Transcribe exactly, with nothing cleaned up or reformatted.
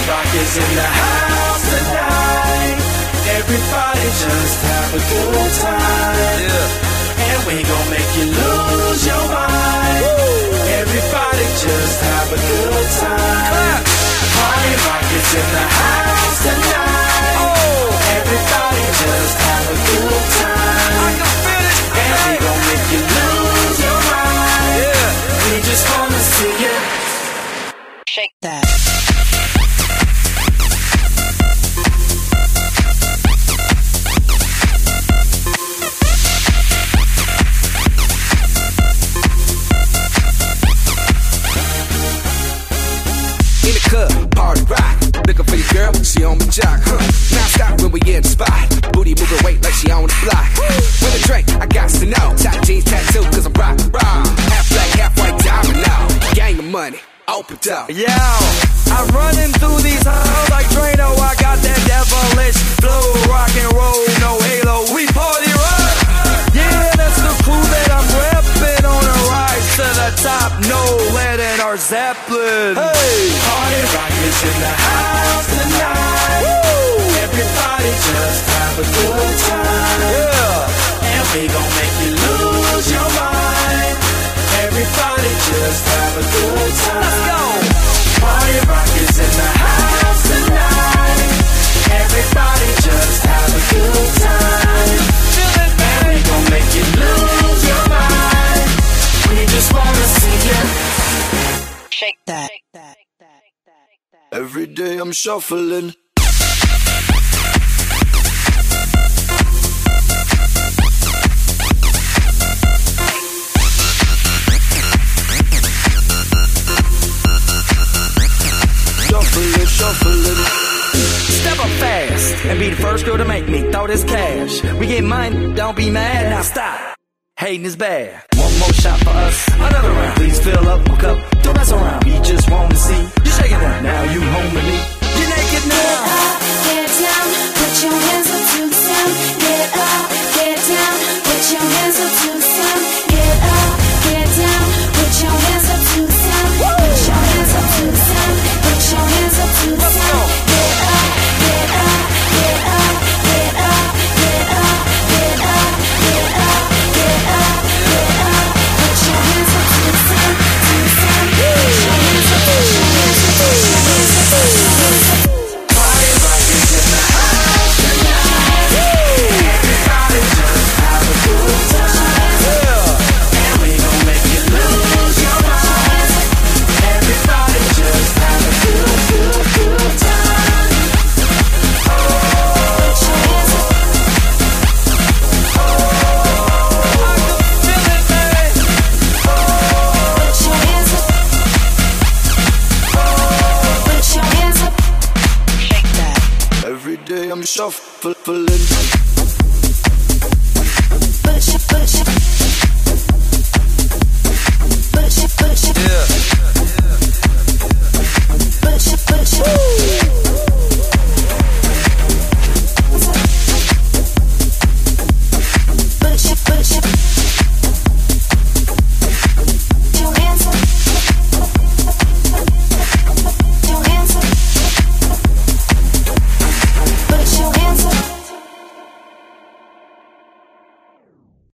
Rock is in the house tonight. Everybody just have a good time. Yeah. And we gon' make you lose your mind. Woo. Everybody just have a good time. Party Rock is in the house tonight. Oh. Everybody just have a good time. I can feel it. And we gon' make you lose your mind. Yeah. We just wanna see you shake that. In the club, party rock. Looking for your girl, she on my jock, huh? Now stop when we in the spot. Booty moving weight like she on the block. With a drink, I got to know. Tight jeans tattoo, cause I'm rock, rock. Half black, half white diamond now. Gang of money, open up. Yo, I'm running through these halls like Drano. I got that devilish flow. Rock and roll, no halo. We party rock. Yeah, that's the crew that I'm reppin'. On a rise to the top. No lead in our Zeppelin. Hey, Party Rock is in the house tonight. Woo. Everybody just have a good time. Yeah. And we gon' make you lose your mind. Everybody just have a good time. Let's go. Party Rock is in the house tonight. Everybody just have a good time. Feel it, man. And we gon' make you lose your mind. We just wanna see you Shake that. Every day I'm shuffling. Shuffling, shuffling. Step up fast and be the first girl to make me throw this cash. We get money, don't be mad. Now stop. Hating is bad. One more shot for us, another round. Please fill up a cup, don't mess around. We just want to see you shaking it. Now you home with me. You're naked now. Get up, get down, put your hands up to the sound. Get up, get down, put your hands up to the sound. Get up, get down, put your hands up to the sound. Put your hands up to the sound. Put your hands up to the sound. Get up, get up, get up, get up, get up, get up, get up, get up, get up. Put your hands up to the sound, to the sound. Put your hands up, put your hands up, put your hands up, put your hands up. Party Rock is in the house tonight. Everybody just have a good time. And we gon' make you lose your mind. Everybody just have a good, good, good time. Oh, put your hands up. Oh, I can feel it, man. Put your hands up. Put your hands up. Shake that. Every day I'm shuffling.